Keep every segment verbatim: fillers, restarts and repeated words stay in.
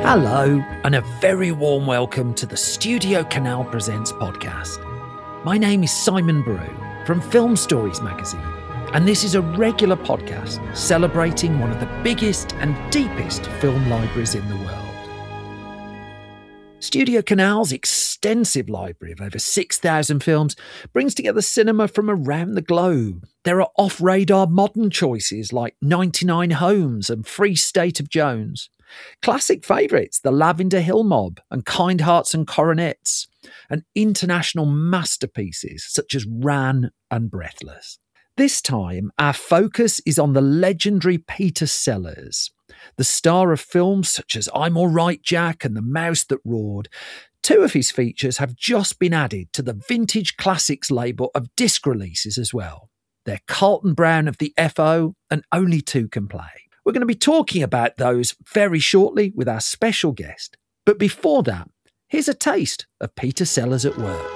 Hello, and a very warm welcome to the Studio Canal Presents podcast. My name is Simon Brew from Film Stories magazine, and this is a regular podcast celebrating one of the biggest and deepest film libraries in the world. Studio Canal's extensive library of over six thousand films brings together cinema from around the globe. There are off-radar modern choices like ninety-nine Homes and Free State of Jones. Classic favourites, The Lavender Hill Mob and Kind Hearts and Coronets, and international masterpieces such as Ran and Breathless. This time, our focus is on the legendary Peter Sellers, the star of films such as I'm All Right, Jack and The Mouse That Roared. Two of his features have just been added to the Vintage Classics label of disc releases as well. They're Carlton Brown of the F O and Only Two Can Play. We're going to be talking about those very shortly with our special guest. But before that, here's a taste of Peter Sellers at work.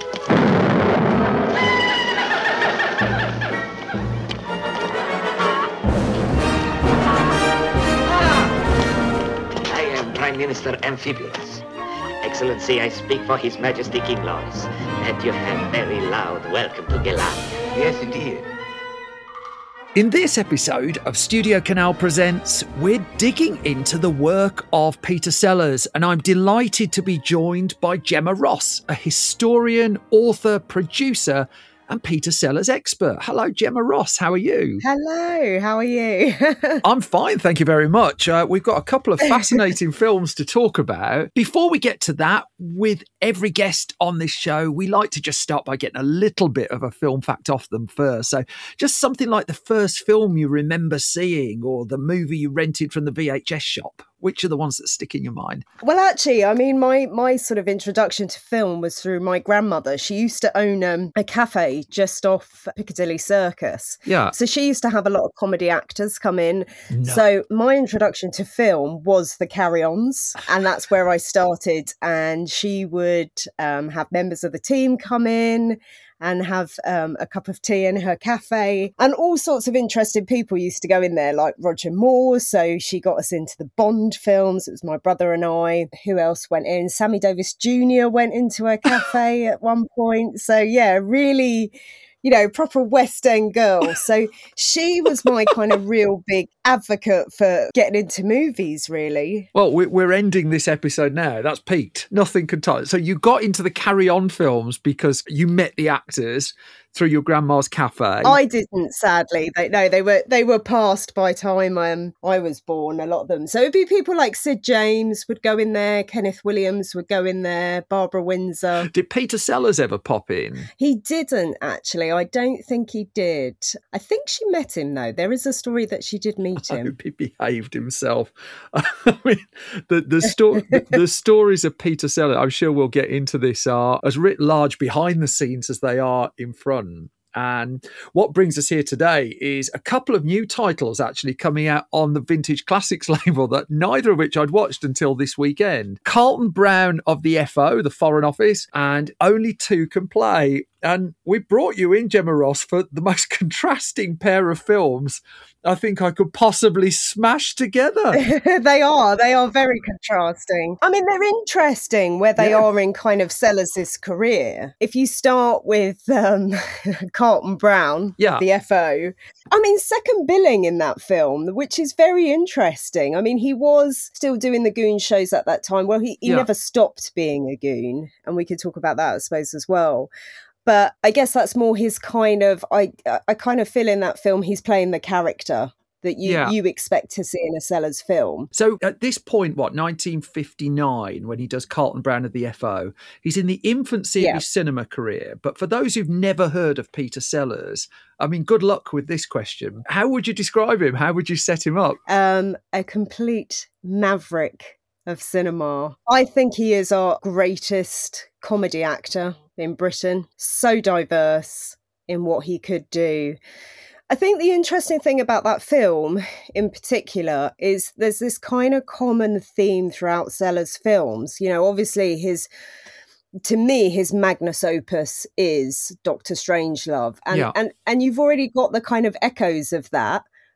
I am Prime Minister Amphibious. Excellency, I speak for His Majesty King Lawrence. And you have very loud welcome to Gelan. Yes, indeed. In this episode of Studio Canal Presents, we're digging into the work of Peter Sellers, and I'm delighted to be joined by Gemma Ross, a historian, author, producer, and Peter Sellers expert. Hello, Gemma Ross. How are you? Hello. How are you? I'm fine. Thank you very much. Uh, we've got a couple of fascinating films to talk about. Before we get to that, with every guest on this show, we like to just start by getting a little bit of a film fact off them first. So just something like the first film you remember seeing or the movie you rented from the V H S shop. Which are the ones that stick in your mind? Well, actually, I mean, my my sort of introduction to film was through my grandmother. She used to own um, a cafe just off Piccadilly Circus. Yeah. So she used to have a lot of comedy actors come in. No. So my introduction to film was the Carry-Ons, and that's where I started. And she would um, have members of the team come in and have um, a cup of tea in her cafe. And all sorts of interesting people used to go in there, like Roger Moore. So she got us into the Bond films. It was my brother and I. Who else went in? Sammy Davis Junior went into her cafe at one point. So yeah, really, you know, proper West End girl. So she was my kind of real big advocate for getting into movies, really. Well, we're ending this episode now. That's peaked. Nothing can touch. So you got into the Carry-On films because you met the actors through your grandma's cafe. I didn't, sadly. They, no, they were they were passed by time um, I was born, a lot of them. So it'd be people like Sid James would go in there, Kenneth Williams would go in there, Barbara Windsor. Did Peter Sellers ever pop in? He didn't, actually. I don't think he did. I think she met him, though. There is a story that she did meet I him. hope he behaved himself. I mean, the the, sto- the, the stories of Peter Sellers, I'm sure we'll get into this, are as writ large behind the scenes as they are in front. And what brings us here today is a couple of new titles actually coming out on the Vintage Classics label, that neither of which I'd watched until this weekend. Carlton Brown of the F O, the Foreign Office, and Only Two Can Play. And we brought you in, Gemma Ross, for the most contrasting pair of films I think I could possibly smash together. They are. They are very contrasting. I mean, they're interesting where they yeah. are in kind of Sellers' career. If you start with um, Carlton Brown, yeah. the F O, I mean, second billing in that film, which is very interesting. I mean, he was still doing the goon shows at that time. Well, he, he yeah. never stopped being a goon. And we could talk about that, I suppose, as well. But I guess that's more his kind of, I I kind of feel in that film he's playing the character that you, yeah. you expect to see in a Sellers film. So at this point, what, nineteen fifty-nine, when he does Carlton Brown of the F O, he's in the infancy yeah. of his cinema career. But for those who've never heard of Peter Sellers, I mean, good luck with this question. How would you describe him? How would you set him up? Um, a complete maverick of cinema. I think he is our greatest comedy actor in Britain. So diverse in what he could do. I think the interesting thing about that film in particular is there's this kind of common theme throughout Sellers' films. You know, obviously his, to me, his magnus opus is Doctor Strangelove. And, yeah. and, and you've already got the kind of echoes of that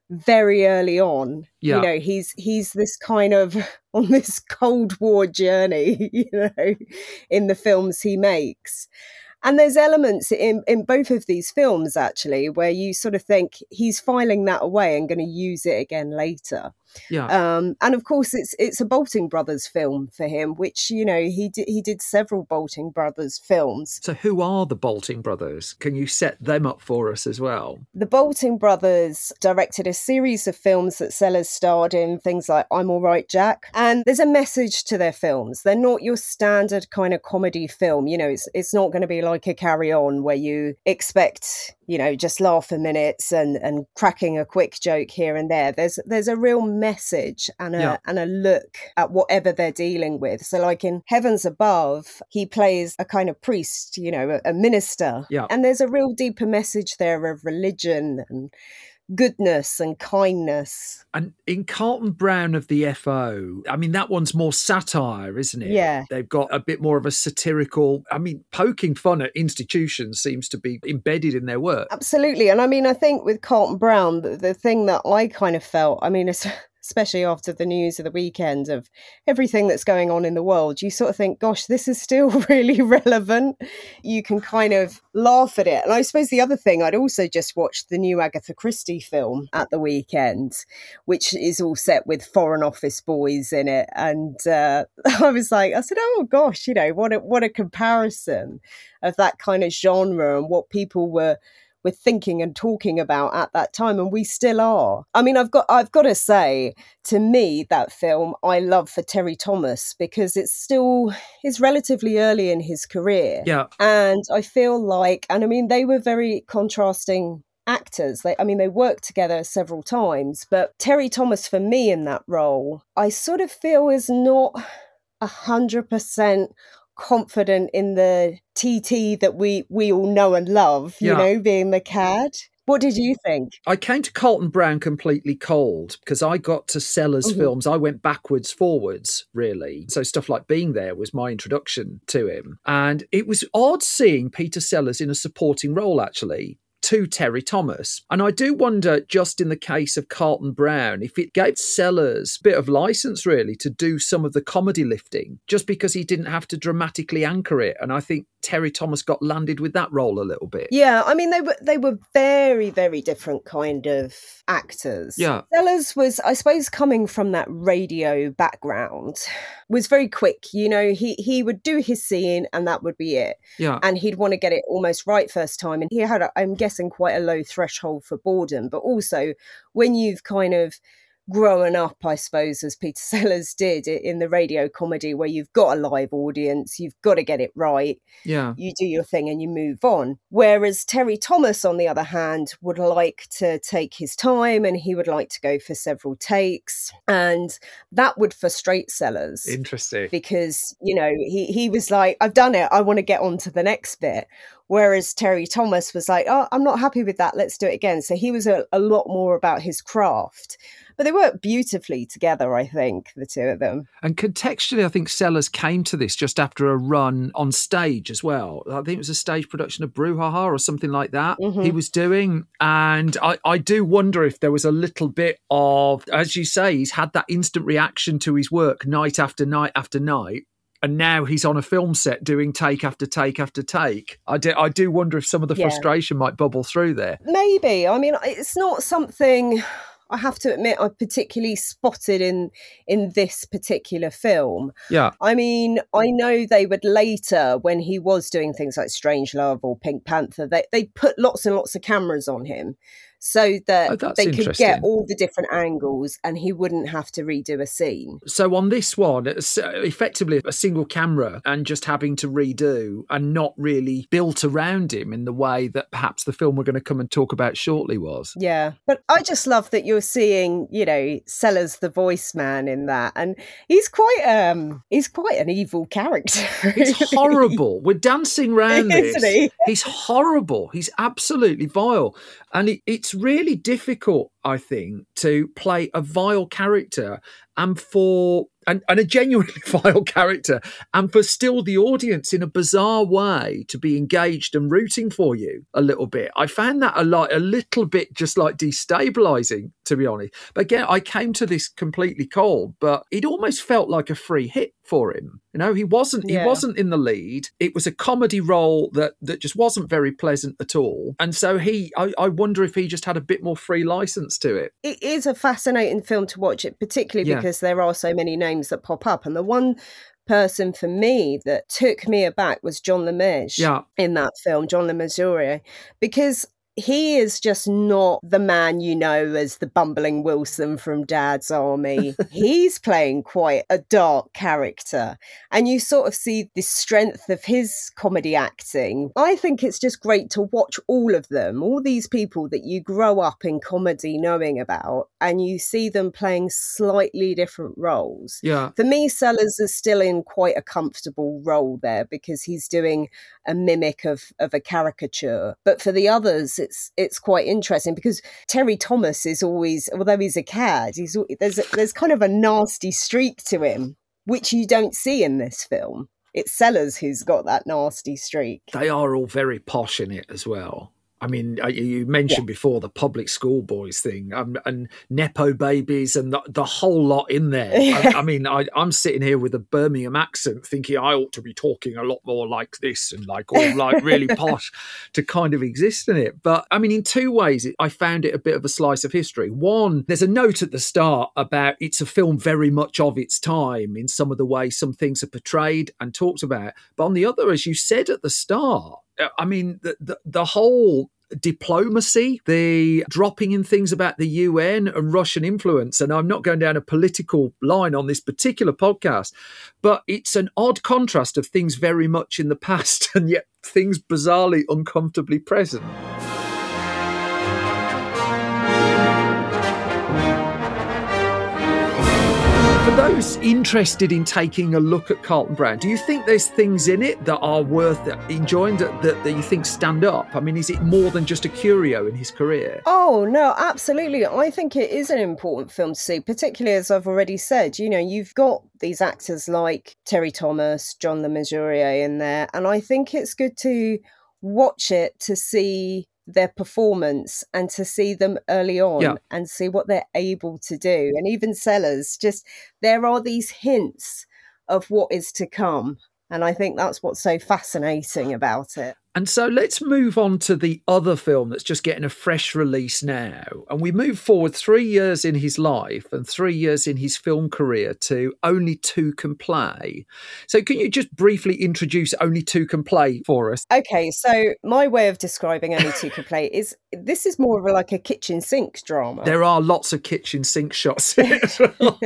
very early on. Yeah. You know, he's he's this kind of on this Cold War journey, you know, in the films he makes. And there's elements in, in both of these films, actually, where you sort of think he's filing that away and going to use it again later. Yeah. Um, and of course, it's it's a Bolting Brothers film for him, which, you know, he did, he did several Bolting Brothers films. So who are the Bolting Brothers? Can you set them up for us as well? The Bolting Brothers directed a series of films that Sellers starred in, things like I'm All Right, Jack. And there's a message to their films. They're not your standard kind of comedy film. You know, it's it's not going to be like a Carry On where you expect, you know, just laugh a minute and, and cracking a quick joke here and there. There's there's a real message and a Yeah. and a look at whatever they're dealing with. So like in Heavens Above, he plays a kind of priest, you know, a, a minister. Yeah. And there's a real deeper message there of religion and goodness and kindness. And in Carlton Brown of the F O, I mean, that one's more satire, isn't it? Yeah. They've got a bit more of a satirical, I mean, poking fun at institutions seems to be embedded in their work. Absolutely. And I mean, I think with Carlton Brown, the, the thing that I kind of felt, I mean, it's, especially after the news of the weekend of everything that's going on in the world, you sort of think, gosh, this is still really relevant. You can kind of laugh at it. And I suppose the other thing, I'd also just watched the new Agatha Christie film at the weekend, which is all set with Foreign Office boys in it. And uh, I was like, I said, oh gosh, you know, what a, what a comparison of that kind of genre and what people were were thinking and talking about at that time, and we still are. I mean, I've got I've got to say, to me, that film I love for Terry Thomas because it's still it's relatively early in his career. Yeah. And I feel like, and I mean, they were very contrasting actors. They, I mean, they worked together several times, but Terry Thomas, for me in that role, I sort of feel is not a hundred percent confident in the T T that we we all know and love, you Yeah. know, being the cad. What did you think? I came to Carlton Brown completely cold because I got to Sellers' Mhm. films. I went backwards, forwards, really. So stuff like Being There was my introduction to him. And it was odd seeing Peter Sellers in a supporting role, actually, to Terry Thomas. And I do wonder, just in the case of Carlton Brown, if it gave Sellers a bit of license, really, to do some of the comedy lifting, just because he didn't have to dramatically anchor it. And I think Terry Thomas got landed with that role a little bit. Yeah, I mean, they were they were very, very different kind of actors. Yeah. Sellers was, I suppose, coming from that radio background, was very quick. You know, he he would do his scene and that would be it. Yeah. And he'd want to get it almost right first time. And he had, a, I'm guessing, quite a low threshold for boredom. But also, when you've kind of grown up, I suppose, as Peter Sellers did in the radio comedy, where you've got a live audience, you've got to get it right. Yeah. You do your thing and you move on. Whereas Terry Thomas, on the other hand, would like to take his time and he would like to go for several takes. And that would frustrate Sellers. Interesting. Because, you know, he, he was like, I've done it, I want to get on to the next bit. Whereas Terry Thomas was like, oh, I'm not happy with that, let's do it again. So he was a, a lot more about his craft. But they work beautifully together, I think, the two of them. And contextually, I think Sellers came to this just after a run on stage as well. I think it was a stage production of Brouhaha or something like that Mhm. he was doing. And I, I do wonder if there was a little bit of, as you say, he's had that instant reaction to his work night after night after night. And now he's on a film set doing take after take after take. I do, I do wonder if some of the Yeah. frustration might bubble through there. Maybe. I mean, it's not something, I have to admit, I particularly spotted in in this particular film. Yeah. I mean, I know they would later, when he was doing things like Strange Love or Pink Panther, they they put lots and lots of cameras on him so that Oh, that's they could get interesting. all the different angles and he wouldn't have to redo a scene. So on this one, it's effectively a single camera and just having to redo and not really built around him in the way that perhaps the film we're going to come and talk about shortly was. Yeah, but I just love that you're seeing, you know, Sellers the voice man in that, and he's quite um he's quite an evil character. He's really. horrible. We're dancing round Isn't this. he? He's horrible. He's absolutely vile. And it, it's really difficult, I think, to play a vile character and for and, and a genuinely vile character, and for still the audience in a bizarre way to be engaged and rooting for you a little bit. I found that a lot, a little bit just like destabilizing, to be honest. But again, I came to this completely cold, but it almost felt like a free hit for him. You know, he wasn't Yeah. he wasn't in the lead. It was a comedy role that that just wasn't very pleasant at all. And so he, I, I wonder if he just had a bit more free license to it. It is a fascinating film to watch, it particularly Yeah. because there are so many names that pop up. And the one person for me that took me aback was John LeMage Yeah. in that film, John Le Mesurier, because he is just not the man you know as the bumbling Wilson from Dad's Army. He's playing quite a dark character. And you sort of see the strength of his comedy acting. I think it's just great to watch all of them, all these people that you grow up in comedy knowing about, and you see them playing slightly different roles. Yeah. For me, Sellers is still in quite a comfortable role there because he's doing a mimic of, of a caricature. But for the others, it's it's quite interesting because Terry Thomas is always, although he's a cad, he's there's a, there's kind of a nasty streak to him, which you don't see in this film. It's Sellers who's got that nasty streak. They are all very posh in it as well. I mean, you mentioned yeah. before the public school boys thing um, and Nepo babies and the, the whole lot in there. Yeah. I, I mean, I, I'm sitting here with a Birmingham accent thinking I ought to be talking a lot more like this and like all like really posh to kind of exist in it. But I mean, in two ways, it, I found it a bit of a slice of history. One, there's a note at the start about it's a film very much of its time in some of the ways some things are portrayed and talked about. But on the other, as you said at the start, I mean, the, the, the whole diplomacy, the dropping in things about the U N and Russian influence, and I'm not going down a political line on this particular podcast, but it's an odd contrast of things very much in the past and yet things bizarrely uncomfortably present. For those interested in taking a look at Carlton Brown, do you think there's things in it that are worth enjoying, that, that, that you think stand up? I mean, is it more than just a curio in his career? Oh, no, absolutely. I think it is an important film to see, particularly as I've already said. You know, you've got these actors like Terry Thomas, John Le Mesurier in there, and I think it's good to watch it to see their performance and to see them early on yeah. and see what they're able to do. And even Sellers, just there are these hints of what is to come. And I think that's what's so fascinating about it. And so let's move on to the other film that's just getting a fresh release now. And we move forward three years in his life and three years in his film career to Only Two Can Play. So can you just briefly introduce Only Two Can Play for us? Okay, so my way of describing Only Two Can Play is this is more of a, like a kitchen sink drama. There are lots of kitchen sink shots in it as well.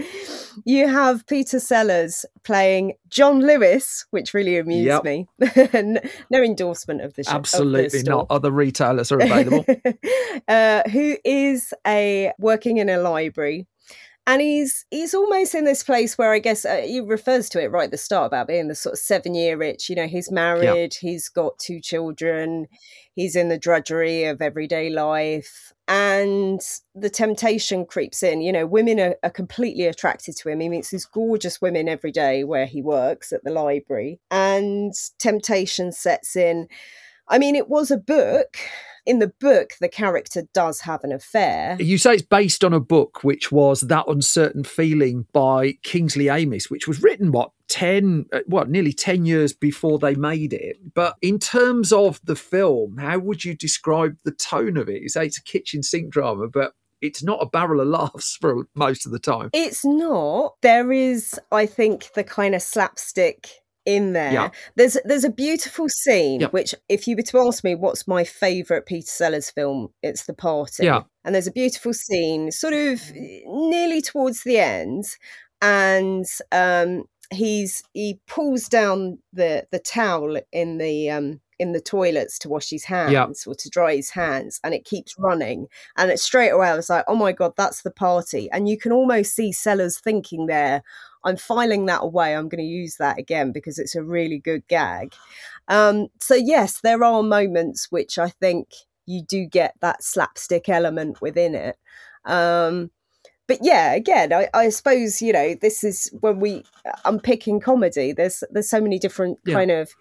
You have Peter Sellers playing John Lewis, which really amused yep. me. No endorsement of the show. Absolutely of the not. Other retailers are available. uh, who is a working in a library. And he's he's almost in this place where I guess uh, he refers to it right at the start about being the sort of seven-year itch. You know, he's married, yeah. he's got two children, he's in the drudgery of everyday life. And the temptation creeps in. You know, women are, are completely attracted to him. He meets these gorgeous women every day where he works at the library. And temptation sets in. I mean, it was a book. In the book, the character does have an affair. You say it's based on a book, which was That Uncertain Feeling by Kingsley Amis, which was written, what, ten, what, nearly ten years before they made it. But in terms of the film, how would you describe the tone of it? You say it's a kitchen sink drama, but it's not a barrel of laughs for most of the time. It's not. There is, I think, the kind of slapstick in there. Yeah. There's there's a beautiful scene, yeah. which if you were to ask me what's my favourite Peter Sellers film, it's The Party. Yeah. And there's a beautiful scene sort of nearly towards the end, and um, he's he pulls down the the towel in the um in the toilets to wash his hands yeah. or to dry his hands, and it keeps running, and it straight away I was like, oh my god, that's The Party. And you can almost see Sellers thinking there, I'm filing that away, I'm going to use that again because it's a really good gag. Um, so yes, there are moments which I think you do get that slapstick element within it. Um, but yeah, again, I, I suppose, you know, this is when we unpicking comedy. There's there's so many different yeah. kind of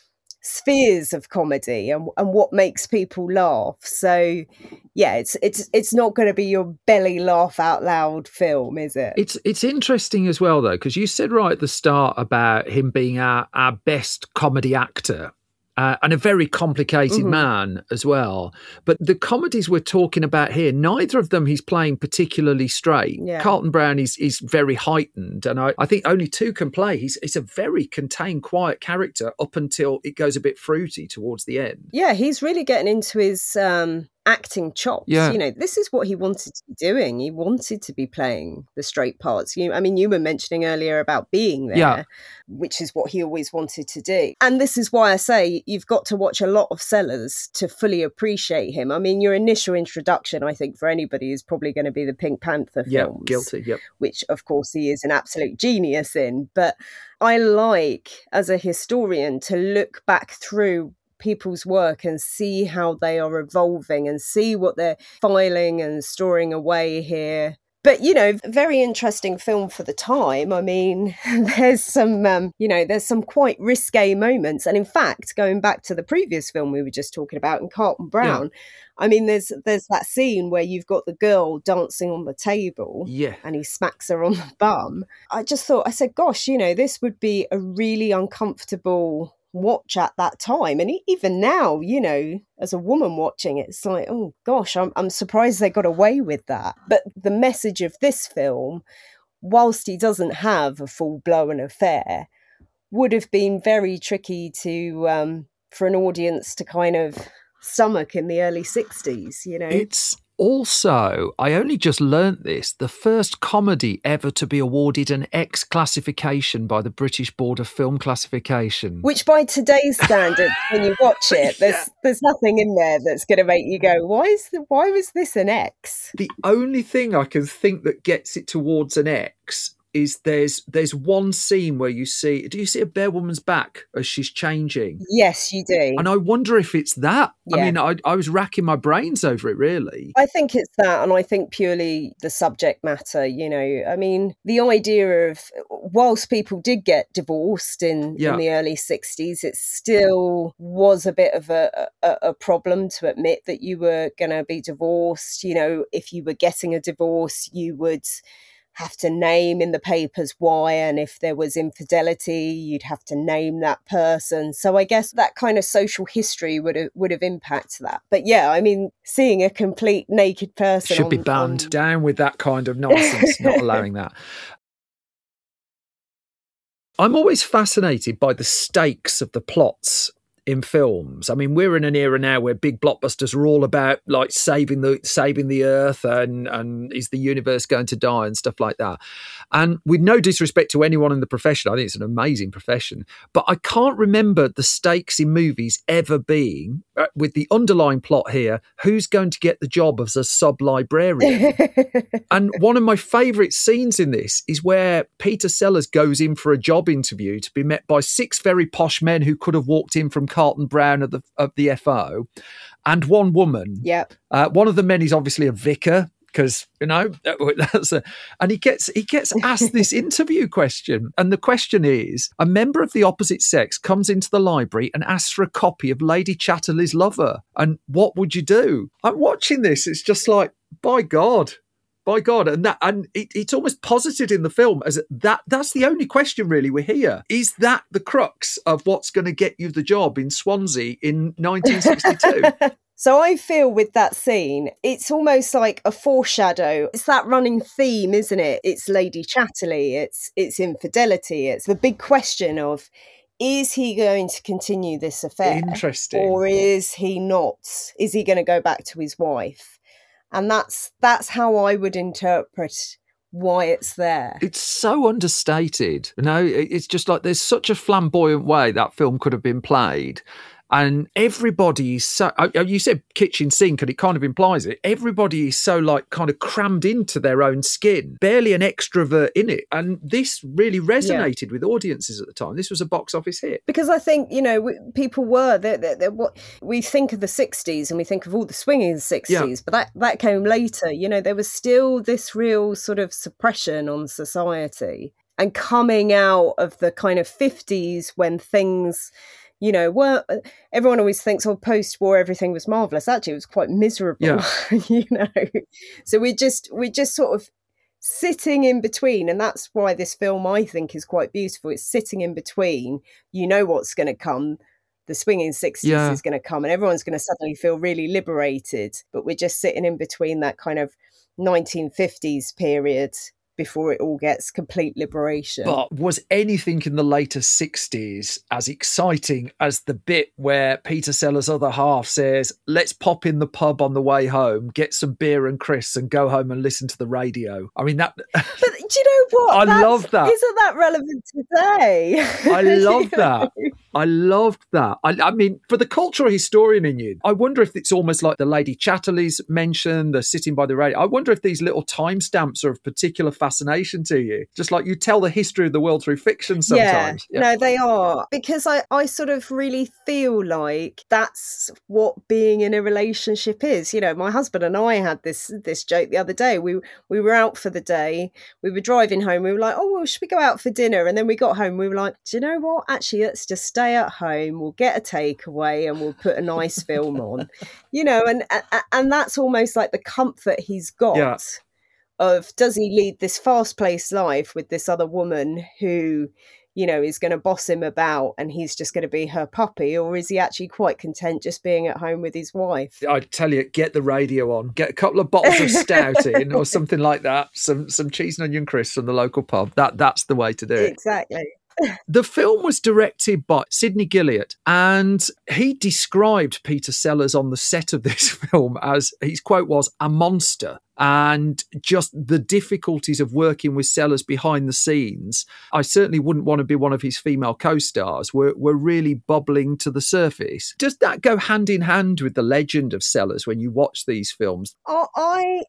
spheres of comedy and, and what makes people laugh. So yeah, it's it's it's not going to be your belly laugh out loud film, is it? It's it's interesting as well though, because you said right at the start about him being our, our best comedy actor. Uh, and a very complicated mm-hmm. man as well. But the comedies we're talking about here, neither of them he's playing particularly straight. Yeah. Carlton Brown is is very heightened. And I, I think only two can play. He's, he's a very contained, quiet character up until it goes a bit fruity towards the end. Yeah, he's really getting into his um, acting chops. Yeah. You know, this is what he wanted to be doing. He wanted to be playing the straight parts. You, I mean, you were mentioning earlier about being there, yeah. which is what he always wanted to do. And this is why I say you've got to watch a lot of Sellers to fully appreciate him. I mean, your initial introduction, I think, for anybody is probably going to be the Pink Panther films. Yeah, guilty, yep. Which, of course, he is an absolute genius in. But I like, as a historian, to look back through people's work and see how they are evolving and see what they're filing and storing away here. But, you know, very interesting film for the time. I mean, there's some, um, you know, there's some quite risque moments. And in fact, going back to the previous film we were just talking about in Carlton Brown, yeah. I mean, there's there's that scene where you've got the girl dancing on the table yeah. and he smacks her on the bum. I just thought, I said, gosh, you know, this would be a really uncomfortable watch at that time. And even now, you know, as a woman watching it, it's like, oh gosh, I'm, I'm surprised they got away with that. But the message of this film, whilst he doesn't have a full-blown affair, would have been very tricky to um, for an audience to kind of stomach in the early sixties, you know. It's also, I only just learnt this, the first comedy ever to be awarded an X classification by the British Board of Film Classification. Which by today's standards, when you watch it, there's yeah. there's nothing in there that's going to make you go, why is the, why was this an X? The only thing I can think that gets it towards an X is there's there's one scene where you see, do you see a bare woman's back as she's changing? Yes, you do. And I wonder if it's that. Yeah. I mean, I, I was racking my brains over it, really. I think it's that, and I think purely the subject matter, you know. I mean, the idea of, whilst people did get divorced in, yeah. in the early sixties, it still was a bit of a, a, a problem to admit that you were going to be divorced. You know, if you were getting a divorce, you would have to name in the papers why, and if there was infidelity, you'd have to name that person. So I guess that kind of social history would have would have impacted that. But yeah, I mean, seeing a complete naked person should on, be banned. On... Down with that kind of nonsense, not allowing that. I'm always fascinated by the stakes of the plots in films. I mean, we're in an era now where big blockbusters are all about like saving the saving the earth and and is the universe going to die and stuff like that. And with no disrespect to anyone in the profession, I think it's an amazing profession, but I can't remember the stakes in movies ever being, uh, with the underlying plot here, who's going to get the job as a sub-librarian. And one of my favourite scenes in this is where Peter Sellers goes in for a job interview to be met by six very posh men who could have walked in from Carlton Brown of the of the F O, and one woman. Yep. Uh, one of the men is obviously a vicar, because you know that's a, and he gets he gets asked this interview question, and the question is: a member of the opposite sex comes into the library and asks for a copy of Lady Chatterley's Lover, and what would you do? I'm watching this; it's just like, by God. By God, and that, and it, it's almost posited in the film as that. That's the only question, really. We're here. Is that the crux of what's going to get you the job in Swansea in nineteen sixty-two? So I feel with that scene, it's almost like a foreshadow. It's that running theme, isn't it? It's Lady Chatterley. It's it's infidelity. It's the big question of, is he going to continue this affair? Interesting. Or is he not? Is he going to go back to his wife? And that's that's how I would interpret why it's there. It's so understated. You know, it's just like there's such a flamboyant way that film could have been played. And everybody is so, you said kitchen sink, and it kind of implies it. Everybody is so like kind of crammed into their own skin, barely an extrovert in it. And this really resonated yeah. with audiences at the time. This was a box office hit. Because I think, you know, we, people were, they're, they're, they're, what we think of the sixties and we think of all the swinging sixties, yeah. but that, that came later. You know, there was still this real sort of suppression on society. And coming out of the kind of fifties when things, you know, were, everyone always thinks, oh, post-war everything was marvellous. Actually, it was quite miserable, yeah. you know. So we just we're just sort of sitting in between, and that's why this film, I think, is quite beautiful. It's sitting in between. You know what's going to come. The swinging sixties yeah. is going to come, and everyone's going to suddenly feel really liberated. But we're just sitting in between that kind of nineteen fifties period before it all gets complete liberation. But was anything in the later sixties as exciting as the bit where Peter Sellers' other half says, let's pop in the pub on the way home, get some beer and crisps and go home and listen to the radio? I mean, that... But do you know what? I That's, love that. Isn't that relevant today? I love that. I loved that. I, I mean, for the cultural historian in you, I wonder if it's almost like the Lady Chatterley's mentioned, the sitting by the radio. I wonder if these little timestamps are of particular fascination to you, just like you tell the history of the world through fiction sometimes. Yeah, yeah. No, they are, because I, I sort of really feel like that's what being in a relationship is. You know, my husband and I had this this joke the other day. We we were out for the day, we were driving home, we were like, oh, well, should we go out for dinner? And then we got home, we were like, do you know what? Actually, let's just stay at home, we'll get a takeaway and we'll put a nice film on. You know, and and that's almost like the comfort he's got. Yeah. Of does he lead this fast-paced life with this other woman who, you know, is going to boss him about and he's just going to be her puppy, or is he actually quite content just being at home with his wife? I tell you, get the radio on, get a couple of bottles of stout in or something like that, some some cheese and onion crisps from the local pub. That that's the way to do it. Exactly. The film was directed by Sidney Gilliat, and he described Peter Sellers on the set of this film as, his quote was, a monster. And just the difficulties of working with Sellers behind the scenes, I certainly wouldn't want to be one of his female co-stars, were, were really bubbling to the surface. Does that go hand in hand with the legend of Sellers when you watch these films? I,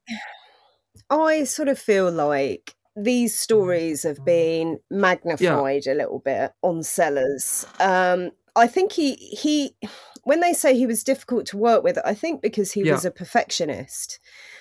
I sort of feel like these stories have been magnified yeah. a little bit on Sellers. Um, I think he, he, when they say he was difficult to work with, I think because he yeah. was a perfectionist.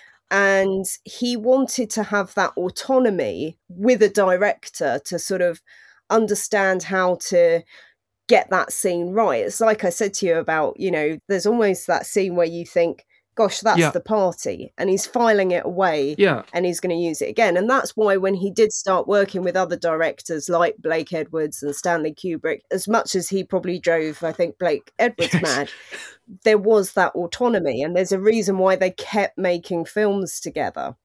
And he wanted to have that autonomy with a director to sort of understand how to get that scene right. It's like I said to you about, you know, there's almost that scene where you think, gosh, that's yeah. the party. And he's filing it away yeah. and he's going to use it again. And that's why when he did start working with other directors like Blake Edwards and Stanley Kubrick, as much as he probably drove, I think, Blake Edwards mad, there was that autonomy. And there's a reason why they kept making films together.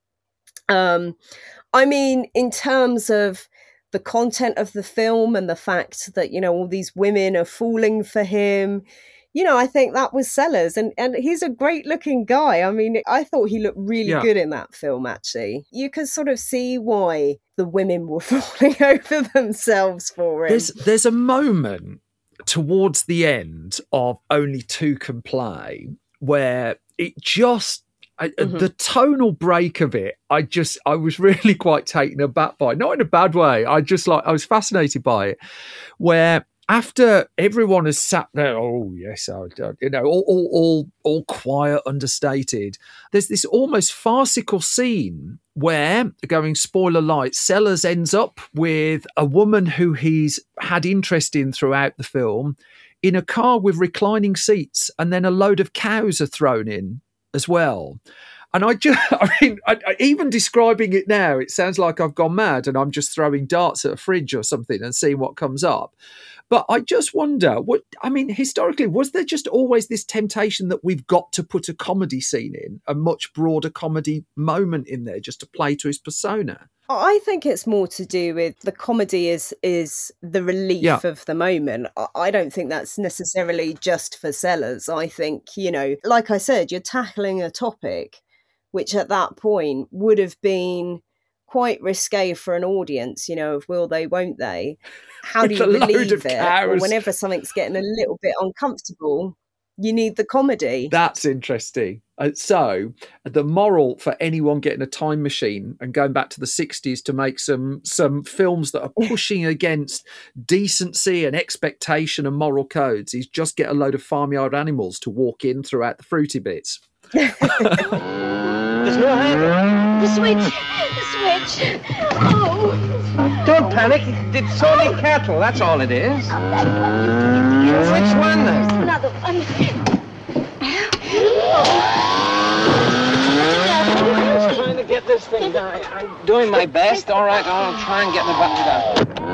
Um, I mean, in terms of the content of the film and the fact that, you know, all these women are falling for him, you know, I think that was Sellers, and, and he's a great looking guy. I mean, I thought he looked really yeah. good in that film, actually. You can sort of see why the women were falling over themselves for him. There's, there's a moment towards the end of Only Two Can Play where it just, I, mm-hmm. the tonal break of it, I just, I was really quite taken aback by it. Not in a bad way. I just like, I was fascinated by it, where after everyone has sat there, oh yes, I, you know, all, all, all, all quiet, understated. There's this almost farcical scene where, going spoiler light, Sellers ends up with a woman who he's had interest in throughout the film, in a car with reclining seats, and then a load of cows are thrown in as well. And I just, I mean, I, I, even describing it now, it sounds like I've gone mad and I'm just throwing darts at a fridge or something and seeing what comes up. But I just wonder, what I mean, historically, was there just always this temptation that we've got to put a comedy scene in, a much broader comedy moment in there just to play to his persona? I think it's more to do with the comedy is is the relief yeah. of the moment. I don't think that's necessarily just for Sellers. I think, you know, like I said, you're tackling a topic which at that point would have been quite risque for an audience, you know, of will they, won't they? How do With you a load believe of it? cows. Or whenever something's getting a little bit uncomfortable, you need the comedy. That's interesting. Uh, so the moral for anyone getting a time machine and going back to the sixties to make some some films that are pushing against decency and expectation and moral codes is just get a load of farmyard animals to walk in throughout the fruity bits. There's no handle. The switch! The switch! Oh! Don't panic. It's only cattle. That's all it is. Which one? Another one. I'm trying to get this thing down. I'm doing my best. All right, I'll try and get the button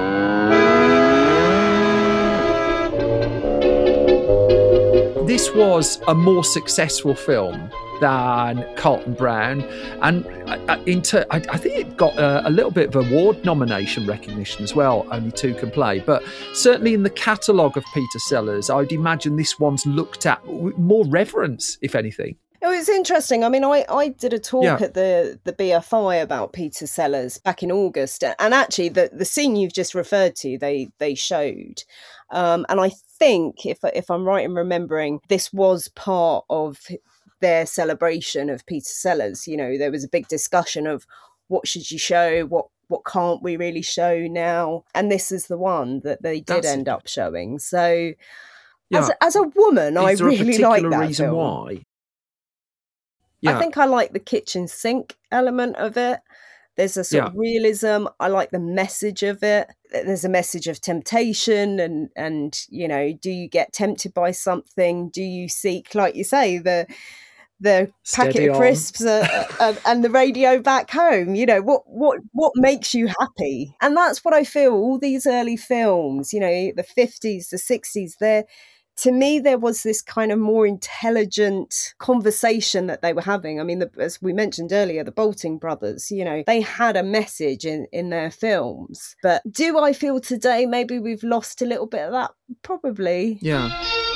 down. This was a more successful film than Carlton Brown, and uh, into, I, I think it got a, a little bit of award nomination recognition as well. Only Two Can Play, but certainly in the catalogue of Peter Sellers, I'd imagine this one's looked at with more reverence, if anything. It was interesting. I mean, I, I did a talk Yeah. at the, the B F I about Peter Sellers back in August. And actually, the, the scene you've just referred to, they they showed. Um, and I think, if if I'm right in remembering, this was part of their celebration of Peter Sellers. You know, there was a big discussion of what should you show, what what can't we really show now? And this is the one that they did That's end it. up showing. So Yeah. as, a, as a woman, I Is there a really particular like that reason film. why? Yeah. I think I like the kitchen sink element of it. There's a sort Yeah. of realism. I like the message of it. There's a message of temptation and, and, you know, do you get tempted by something? Do you seek, like you say, the the Steady packet of on. crisps uh, uh, and the radio back home? You know, what what what makes you happy? And that's what I feel. All these early films, you know, the fifties, the sixties, they're, to me, there was this kind of more intelligent conversation that they were having. I mean, the, as we mentioned earlier, the Bolting brothers, you know, they had a message in, in their films. But do I feel today maybe we've lost a little bit of that? Probably. Yeah.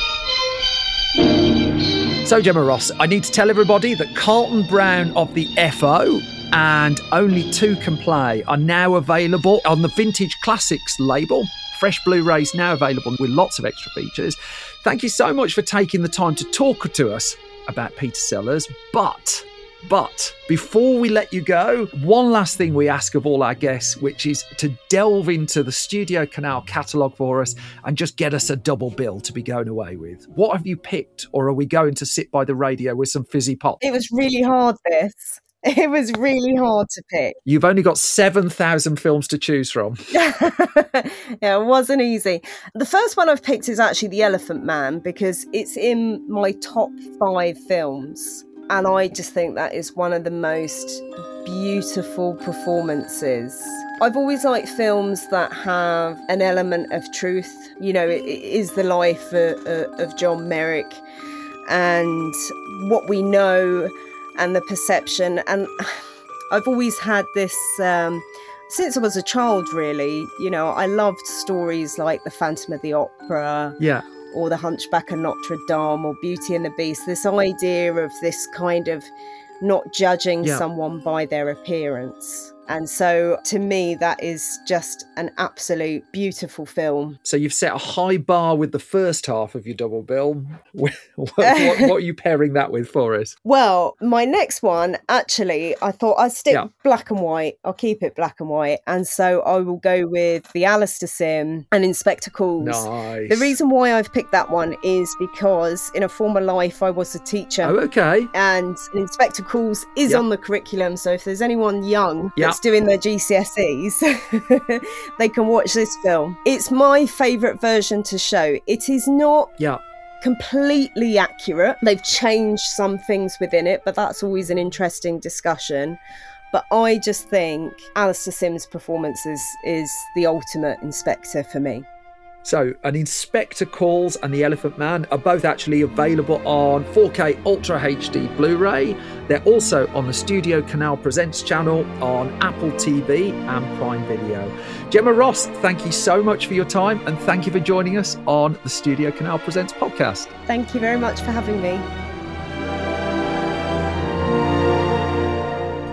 So, Gemma Ross, I need to tell everybody that Carlton Brown of the F O and Only Two Can Play are now available on the Vintage Classics label. Fresh Blu-rays now available with lots of extra features. Thank you so much for taking the time to talk to us about Peter Sellers. But, but, before we let you go, one last thing we ask of all our guests, which is to delve into the Studio Canal catalogue for us and just get us a double bill to be going away with. What have you picked, or are we going to sit by the radio with some fizzy pop? It was really hard, this. It was really hard to pick. You've only got seven thousand films to choose from. Yeah, it wasn't easy. The first one I've picked is actually The Elephant Man because it's in my top five films. And I just think that is one of the most beautiful performances. I've always liked films that have an element of truth. You know, it, it is the life of, of John Merrick and what we know and the perception. And I've always had this, um, since I was a child, really, you know, I loved stories like The Phantom of the Opera. Yeah. Or The Hunchback of Notre Dame or Beauty and the Beast. This idea of this kind of not judging Yeah. someone by their appearance. And so to me, that is just an absolute beautiful film. So you've set a high bar with the first half of your double bill. what, what, what are you pairing that with for us? Well, my next one, actually, I thought I'd stick Yeah. black and white. I'll keep it black and white. And so I will go with The Alistair Sim and Inspector Calls. Nice. The reason why I've picked that one is because in a former life, I was a teacher. Oh, okay. And Inspector Calls is Yeah. on the curriculum. So if there's anyone young Yeah. that's doing their G C S Es, they can watch this film. It's my favourite version to show. It is not Yeah. completely accurate. They've changed some things within it, but that's always an interesting discussion. But I just think Alistair Sim's performance is, is the ultimate Inspector for me. So, an Inspector Calls and The Elephant Man are both actually available on four K Ultra H D Blu-ray. They're also on the Studio Canal Presents channel on Apple T V and Prime Video. Gemma Ross, thank you so much for your time and thank you for joining us on the Studio Canal Presents podcast. Thank you very much for having me.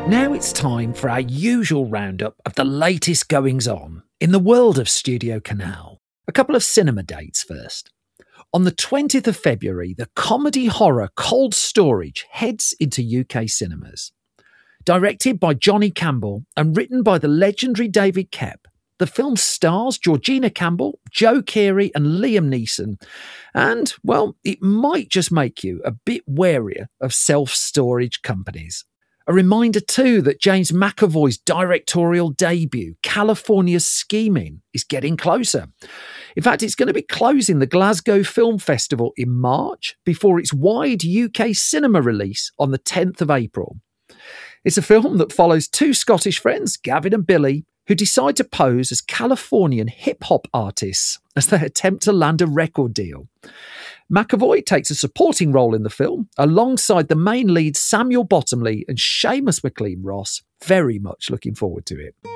Now it's time for our usual roundup of the latest goings-on in the world of Studio Canal. A couple of cinema dates first. On the twentieth of February, the comedy horror Cold Storage heads into U K cinemas. Directed by Johnny Campbell and written by the legendary David Koepp, the film stars Georgina Campbell, Joe Keery and Liam Neeson. And, well, it might just make you a bit warier of self-storage companies. A reminder too that James McAvoy's directorial debut, California Scheming, is getting closer. In fact, it's going to be closing the Glasgow Film Festival in March before its wide U K cinema release on the tenth of April. It's a film that follows two Scottish friends, Gavin and Billy, who decide to pose as Californian hip-hop artists as they attempt to land a record deal. McAvoy takes a supporting role in the film, alongside the main leads Samuel Bottomley and Seamus McLean Ross. Very much looking forward to it.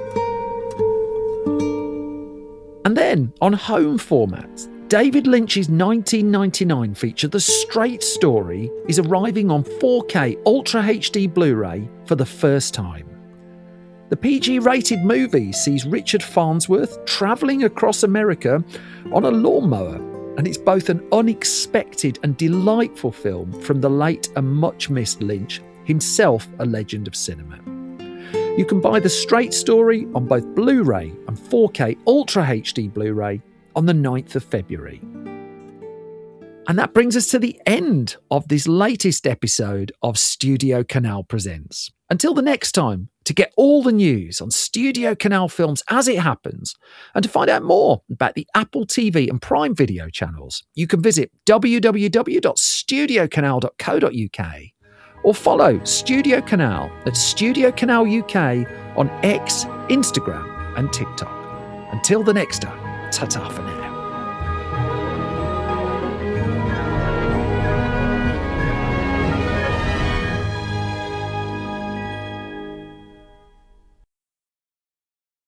And then, on home format, David Lynch's nineteen ninety-nine feature The Straight Story is arriving on four K Ultra H D Blu-ray for the first time. The P G-rated movie sees Richard Farnsworth travelling across America on a lawnmower, and it's both an unexpected and delightful film from the late and much-missed Lynch, himself a legend of cinema. You can buy The Straight Story on both Blu-ray and four K Ultra H D Blu-ray on the ninth of February. And that brings us to the end of this latest episode of Studio Canal Presents. Until the next time, to get all the news on Studio Canal films as it happens, and to find out more about the Apple T V and Prime Video channels, you can visit w w w dot studio canal dot co dot u k or follow Studio Canal at Studio Canal U K on X, Instagram and TikTok. Until the next time, ta-ta for now.